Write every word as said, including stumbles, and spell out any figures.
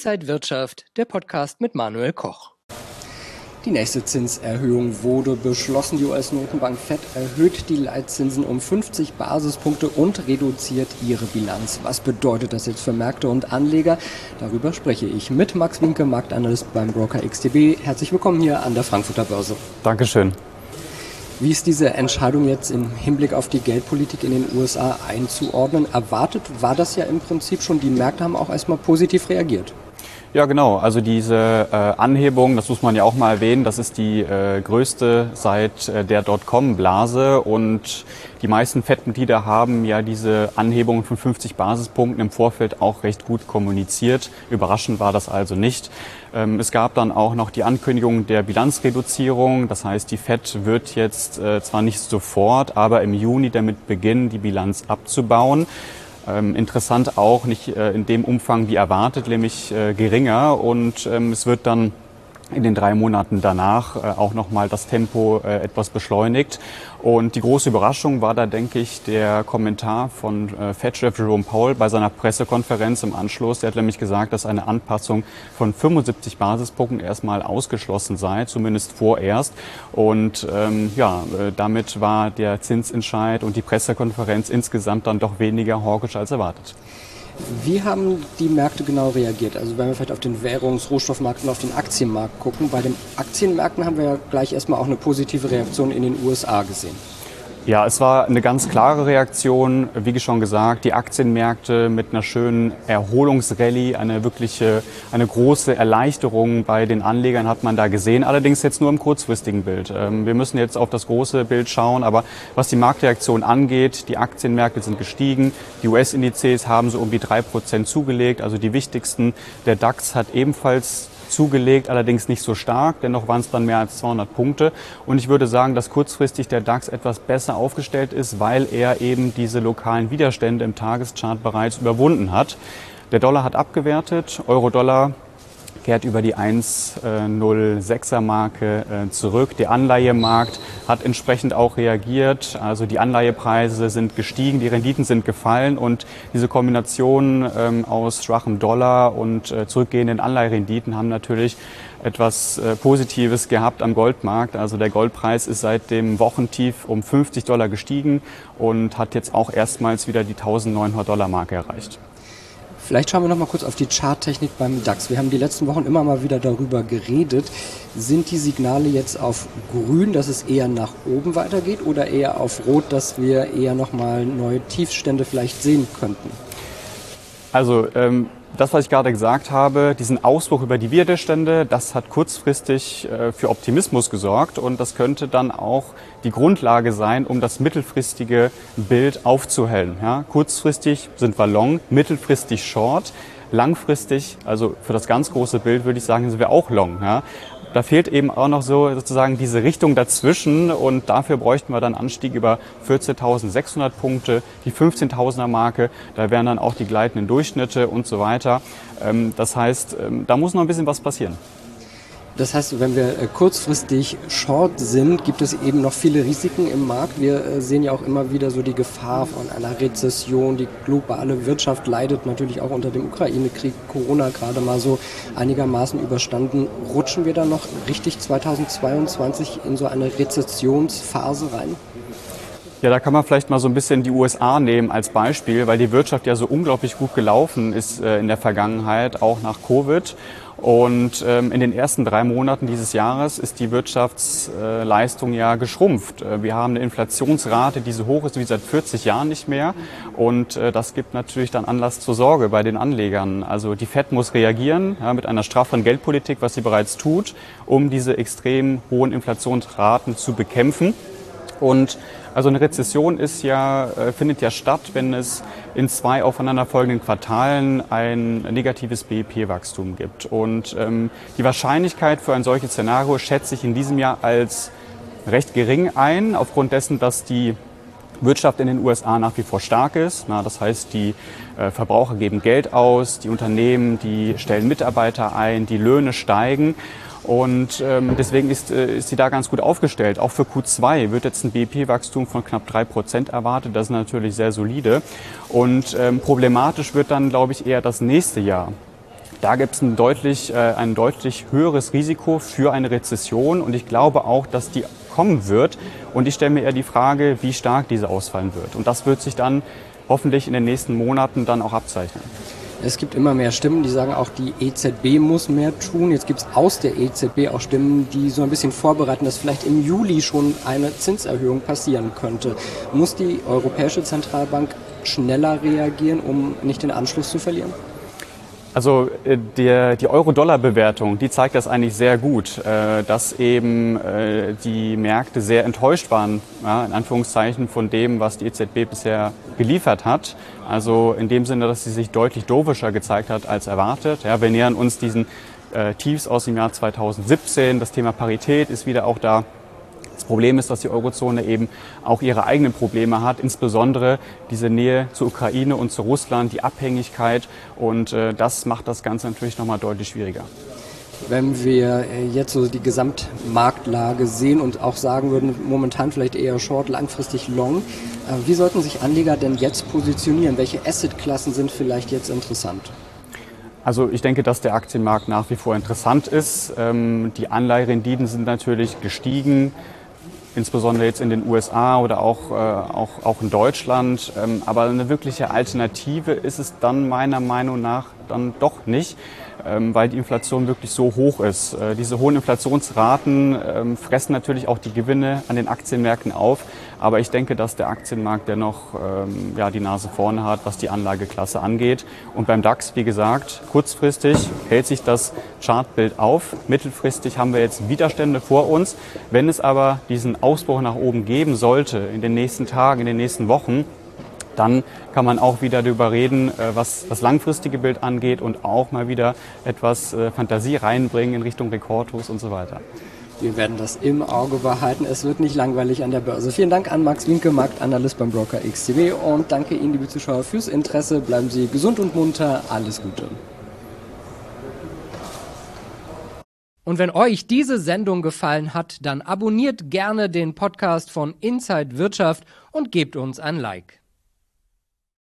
Inside Wirtschaft, der Podcast mit Manuel Koch. Die nächste Zinserhöhung wurde beschlossen. Die U S-Notenbank Fed erhöht die Leitzinsen um fünfzig Basispunkte und reduziert ihre Bilanz. Was bedeutet das jetzt für Märkte und Anleger? Darüber spreche ich mit Max Winke, Marktanalyst beim Broker X T B. Herzlich willkommen hier an der Frankfurter Börse. Dankeschön. Wie ist diese Entscheidung jetzt im Hinblick auf die Geldpolitik in den U S A einzuordnen? Erwartet war das ja im Prinzip schon. Die Märkte haben auch erstmal positiv reagiert. Ja, genau. Also diese äh, Anhebung, das muss man ja auch mal erwähnen, das ist die äh, größte seit äh, der Dotcom-Blase und die meisten Fed-Mitglieder haben ja diese Anhebung von fünfzig Basispunkten im Vorfeld auch recht gut kommuniziert. Überraschend war das also nicht. Ähm, es gab dann auch noch die Ankündigung der Bilanzreduzierung. Das heißt, die Fed wird jetzt äh, zwar nicht sofort, aber im Juni damit beginnen, die Bilanz abzubauen. Ähm, interessant auch, nicht äh, in dem Umfang wie erwartet, nämlich äh, geringer und ähm, es wird dann in den drei Monaten danach äh, auch nochmal das Tempo äh, etwas beschleunigt. Und die große Überraschung war da, denke ich, der Kommentar von äh, Fed-Chef Jerome Powell bei seiner Pressekonferenz im Anschluss. Der hat nämlich gesagt, dass eine Anpassung von fünfundsiebzig Basispunkten erstmal ausgeschlossen sei, zumindest vorerst. Und ähm, ja, äh, damit war der Zinsentscheid und die Pressekonferenz insgesamt dann doch weniger hawkisch als erwartet. Wie haben die Märkte genau reagiert? Also wenn wir vielleicht auf den Währungs-, Rohstoffmarkt und auf den Aktienmarkt gucken. Bei den Aktienmärkten haben wir ja gleich erstmal auch eine positive Reaktion in den U S A gesehen. Ja, es war eine ganz klare Reaktion, wie schon gesagt, die Aktienmärkte mit einer schönen Erholungsrallye, eine wirkliche, eine große Erleichterung bei den Anlegern hat man da gesehen, allerdings jetzt nur im kurzfristigen Bild. Wir müssen jetzt auf das große Bild schauen, aber was die Marktreaktion angeht, die Aktienmärkte sind gestiegen, die U S-Indizes haben so um die drei Prozent zugelegt, also die wichtigsten, der DAX hat ebenfalls zugelegt, allerdings nicht so stark, dennoch waren es dann mehr als zweihundert Punkte. Und ich würde sagen, dass kurzfristig der DAX etwas besser aufgestellt ist, weil er eben diese lokalen Widerstände im Tageschart bereits überwunden hat. Der Dollar hat abgewertet, Euro-Dollar kehrt über die eins Komma null sechser Marke zurück. Der Anleihemarkt hat entsprechend auch reagiert. Also die Anleihepreise sind gestiegen, die Renditen sind gefallen und diese Kombination aus schwachem Dollar und zurückgehenden Anleiherenditen haben natürlich etwas Positives gehabt am Goldmarkt. Also der Goldpreis ist seit dem Wochentief um fünfzig Dollar gestiegen und hat jetzt auch erstmals wieder die eintausendneunhundert Dollar Marke erreicht. Vielleicht schauen wir noch mal kurz auf die Charttechnik beim DAX. Wir haben die letzten Wochen immer mal wieder darüber geredet. Sind die Signale jetzt auf grün, dass es eher nach oben weitergeht oder eher auf rot, dass wir eher noch mal neue Tiefstände vielleicht sehen könnten? Also ähm das, was ich gerade gesagt habe, diesen Ausbruch über die Widerstände, das hat kurzfristig äh, für Optimismus gesorgt und das könnte dann auch die Grundlage sein, um das mittelfristige Bild aufzuhellen. Ja, kurzfristig sind wir long, mittelfristig short, langfristig, also für das ganz große Bild würde ich sagen, sind wir auch long. Ja. Da fehlt eben auch noch so sozusagen diese Richtung dazwischen und dafür bräuchten wir dann Anstieg über vierzehntausendsechshundert Punkte, die fünfzehntausender Marke, da wären dann auch die gleitenden Durchschnitte und so weiter. Das heißt, da muss noch ein bisschen was passieren. Das heißt, wenn wir kurzfristig short sind, gibt es eben noch viele Risiken im Markt. Wir sehen ja auch immer wieder so die Gefahr von einer Rezession. Die globale Wirtschaft leidet natürlich auch unter dem Ukraine-Krieg, Corona gerade mal so einigermaßen überstanden. Rutschen wir da noch richtig zweitausendzweiundzwanzig in so eine Rezessionsphase rein? Ja, da kann man vielleicht mal so ein bisschen die U S A nehmen als Beispiel, weil die Wirtschaft ja so unglaublich gut gelaufen ist äh, in der Vergangenheit, auch nach Covid. Und ähm, in den ersten drei Monaten dieses Jahres ist die Wirtschaftsleistung äh, ja geschrumpft. Äh, wir haben eine Inflationsrate, die so hoch ist wie seit vierzig Jahren nicht mehr. Und äh, das gibt natürlich dann Anlass zur Sorge bei den Anlegern. Also die Fed muss reagieren ja, mit einer strafferen Geldpolitik, was sie bereits tut, um diese extrem hohen Inflationsraten zu bekämpfen. Und also eine Rezession ist ja, äh, findet ja statt, wenn es in zwei aufeinanderfolgenden Quartalen ein negatives B I P-Wachstum gibt. Und ähm, die Wahrscheinlichkeit für ein solches Szenario schätze ich in diesem Jahr als recht gering ein, aufgrund dessen, dass die Wirtschaft in den U S A nach wie vor stark ist. Na, das heißt, die äh, Verbraucher geben Geld aus, die Unternehmen, die stellen Mitarbeiter ein, die Löhne steigen. Und ähm, deswegen ist, äh, ist sie da ganz gut aufgestellt. Auch für Q zwei wird jetzt ein B I P-Wachstum von knapp drei Prozent erwartet. Das ist natürlich sehr solide. Und ähm, problematisch wird dann, glaube ich, eher das nächste Jahr. Da gibt es ein deutlich, äh, ein deutlich höheres Risiko für eine Rezession und ich glaube auch, dass die kommen wird. Und ich stelle mir eher die Frage, wie stark diese ausfallen wird. Und das wird sich dann hoffentlich in den nächsten Monaten dann auch abzeichnen. Es gibt immer mehr Stimmen, die sagen auch, die E Z B muss mehr tun. Jetzt gibt es aus der E Z B auch Stimmen, die so ein bisschen vorbereiten, dass vielleicht im Juli schon eine Zinserhöhung passieren könnte. Muss die Europäische Zentralbank schneller reagieren, um nicht den Anschluss zu verlieren? Also der, die Euro-Dollar-Bewertung, die zeigt das eigentlich sehr gut, äh, dass eben äh, die Märkte sehr enttäuscht waren, ja, in Anführungszeichen, von dem, was die E Z B bisher geliefert hat. Also in dem Sinne, dass sie sich deutlich dovischer gezeigt hat als erwartet. Ja, wir nähern uns diesen äh, Tiefs aus dem Jahr zweitausendsiebzehn. Das Thema Parität ist wieder auch da. Das Problem ist, dass die Eurozone eben auch ihre eigenen Probleme hat, insbesondere diese Nähe zur Ukraine und zu Russland, die Abhängigkeit und äh, das macht das Ganze natürlich nochmal deutlich schwieriger. Wenn wir jetzt so die Gesamtmarktlage sehen und auch sagen würden, momentan vielleicht eher short, langfristig long, wie sollten sich Anleger denn jetzt positionieren? Welche Assetklassen sind vielleicht jetzt interessant? Also ich denke, dass der Aktienmarkt nach wie vor interessant ist. Ähm, die Anleiherenditen sind natürlich gestiegen, insbesondere jetzt in den U S A oder auch, äh, auch, auch in Deutschland. Ähm, aber eine wirkliche Alternative ist es dann meiner Meinung nach dann doch nicht, ähm, weil die Inflation wirklich so hoch ist. Äh, diese hohen Inflationsraten ähm, fressen natürlich auch die Gewinne an den Aktienmärkten auf. Aber ich denke, dass der Aktienmarkt dennoch ähm, ja, die Nase vorne hat, was die Anlageklasse angeht. Und beim DAX, wie gesagt, kurzfristig hält sich das Chartbild auf. Mittelfristig haben wir jetzt Widerstände vor uns. Wenn es aber diesen Ausbruch nach oben geben sollte in den nächsten Tagen, in den nächsten Wochen, dann kann man auch wieder darüber reden, was das langfristige Bild angeht und auch mal wieder etwas Fantasie reinbringen in Richtung Rekordhochs und so weiter. Wir werden das im Auge behalten. Es wird nicht langweilig an der Börse. Vielen Dank an Max Winke, Marktanalyst beim Broker X T B und danke Ihnen, liebe Zuschauer, fürs Interesse. Bleiben Sie gesund und munter. Alles Gute. Und wenn euch diese Sendung gefallen hat, dann abonniert gerne den Podcast von Inside Wirtschaft und gebt uns ein Like.